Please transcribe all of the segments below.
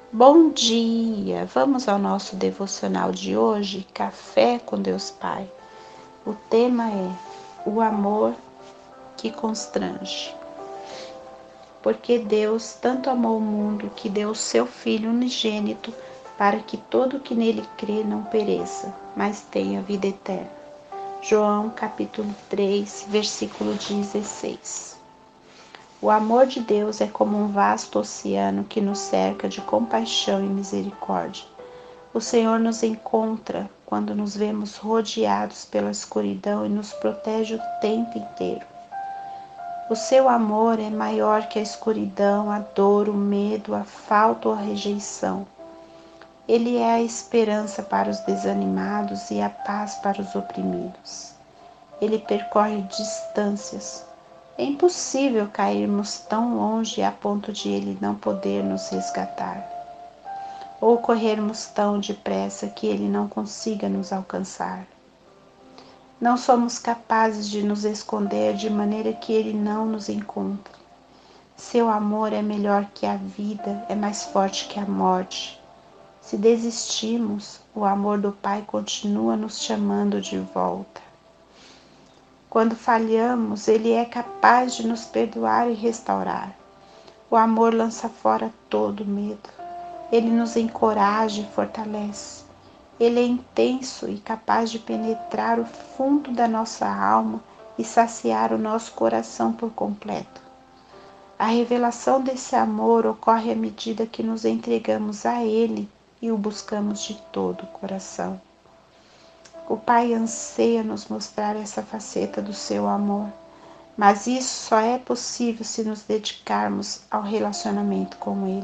Bom dia! Vamos ao nosso devocional de hoje, Café com Deus Pai. O tema é o amor que constrange. Porque Deus tanto amou o mundo que deu o seu Filho unigênito para que todo que nele crê não pereça, mas tenha vida eterna. João capítulo 3, versículo 16. O amor de Deus é como um vasto oceano que nos cerca de compaixão e misericórdia. O Senhor nos encontra quando nos vemos rodeados pela escuridão e nos protege o tempo inteiro. O seu amor é maior que a escuridão, a dor, o medo, a falta ou a rejeição. Ele é a esperança para os desanimados e a paz para os oprimidos. Ele percorre distâncias. É impossível cairmos tão longe a ponto de ele não poder nos resgatar, ou corrermos tão depressa que ele não consiga nos alcançar. Não somos capazes de nos esconder de maneira que ele não nos encontre. Seu amor é melhor que a vida, é mais forte que a morte. Se desistimos, o amor do Pai continua nos chamando de volta. Quando falhamos, ele é capaz de nos perdoar e restaurar. O amor lança fora todo medo. Ele nos encoraja e fortalece. Ele é intenso e capaz de penetrar o fundo da nossa alma e saciar o nosso coração por completo. A revelação desse amor ocorre à medida que nos entregamos a Ele e o buscamos de todo o coração. O Pai anseia nos mostrar essa faceta do seu amor, mas isso só é possível se nos dedicarmos ao relacionamento com Ele.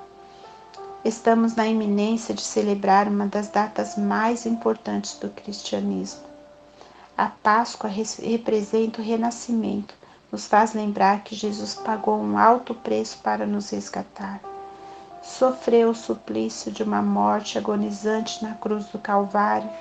Estamos na iminência de celebrar uma das datas mais importantes do cristianismo. A Páscoa representa o renascimento, nos faz lembrar que Jesus pagou um alto preço para nos resgatar. Sofreu o suplício de uma morte agonizante na cruz do Calvário.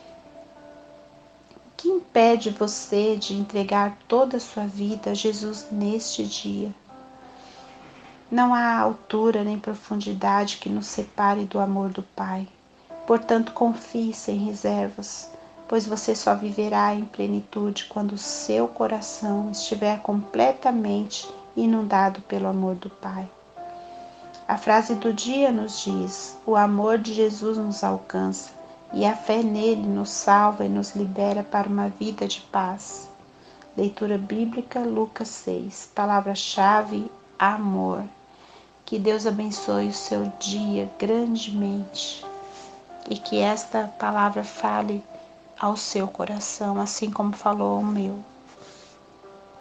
O que impede você de entregar toda a sua vida a Jesus neste dia? Não há altura nem profundidade que nos separe do amor do Pai. Portanto, confie sem reservas, pois você só viverá em plenitude quando o seu coração estiver completamente inundado pelo amor do Pai. A frase do dia nos diz: o amor de Jesus nos alcança e a fé nele nos salva e nos libera para uma vida de paz. Leitura bíblica, Lucas 6. Palavra-chave: amor. Que Deus abençoe o seu dia grandemente e que esta palavra fale ao seu coração, assim como falou ao meu.